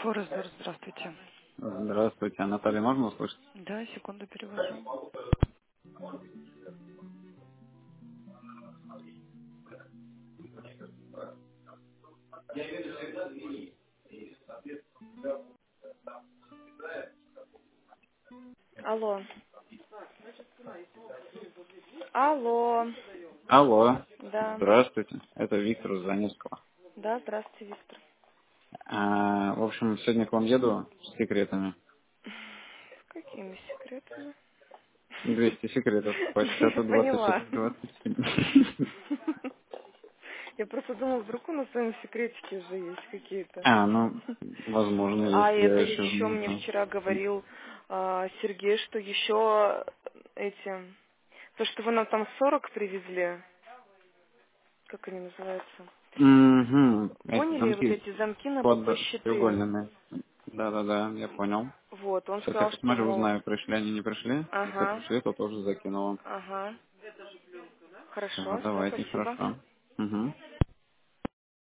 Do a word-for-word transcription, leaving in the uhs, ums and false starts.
Форестер, здравствуйте. Здравствуйте, а Наталья, можно услышать? Да, секунду перевожу. Алло. Алло. Алло, Да. здравствуйте, это Виктор из Заневского. Да, здравствуйте, Виктор. А, в общем, сегодня к вам еду с секретами. С какими секретами? двести секретов по Я не счету поняла. двадцать двадцать семь. Я просто думала, вдруг у нас с вами секретики уже есть какие-то. А, ну, возможно, А есть, я это еще еще не мне знаю. вчера говорил а, Сергей, что еще эти... То, что вы нам там сорок привезли, как они называются? Угу, эти Поняли, вот замки эти замки на под ПП-щиты. треугольными. Да-да-да, я понял. Вот, он Сейчас я сказал, что, посмотрю, мол, узнаю, пришли они, не пришли. Если ага, пришли, то тоже закину вам. ага, Все, хорошо, все, давайте, спасибо. хорошо. Угу.